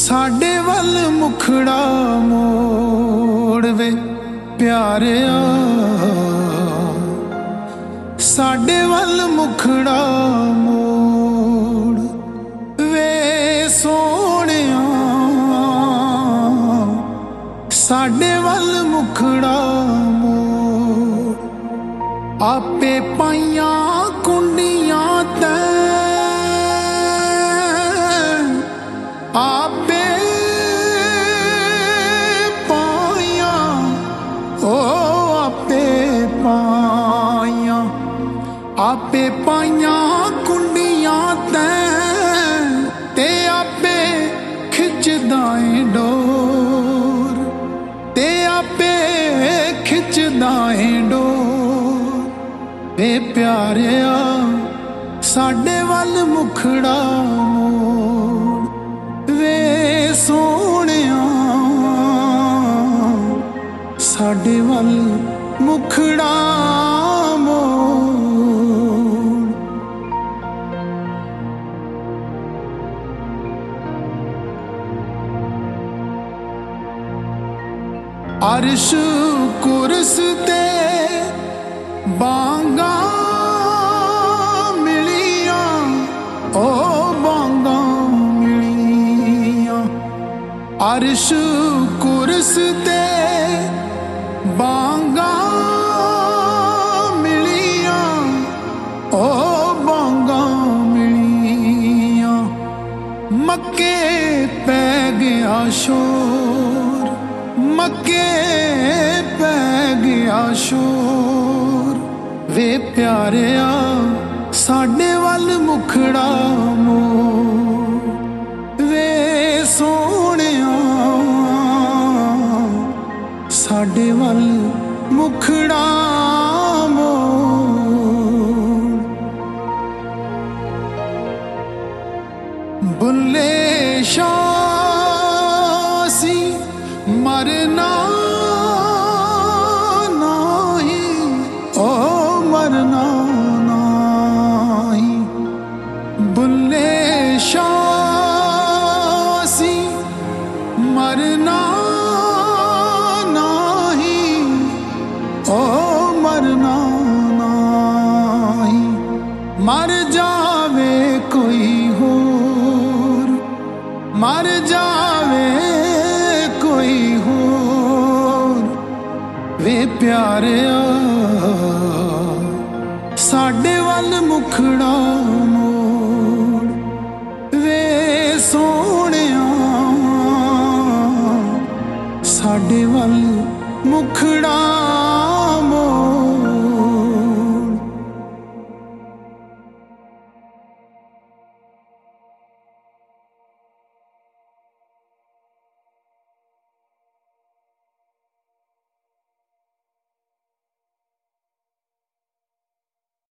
साडे वल मुखड़ा मोड़ वे प्यारिया, साडे वल मुखड़ा मोड़ वे सोहणिया, साडे वल मुखड़ा मोड़। आपे पाइया कुंडियां तैं, आपे पाइया ओ आपे पाइया, आपे पाइया कुंडियां तैं ते आपे खिचदा ऐ डोर, ते आपे खिचदा ऐ डोर। वे प्यारिया साडे वल मुखड़ा मोड़ वे सोहणिया, साडे वल मुखड़ा मोड़। अर्श कुरस ते बांगा मिलिया, ओ बांगा मिलिया। अर्श कुरस ते बांगा मिलिया, ओ बांगा मिलिया। मक्के पै गया शोर, मक्के पै गया शोर। वे प्यारिया साडे वल मुखड़ा मोड़ वे सोहणिया, साडे वल मुखड़ा मोड़। बुल्ले शाह सी मरना नाही, ओ मरना नाही। बुल्ले शाह सी मरना नाही, ओ मरना नाही। मर जावे कोई होर, मर जावे कोई होर। वे प्यारिया साडे वल मुखड़ा मोड़ वे सोहणिया, साडे वल मुखड़ा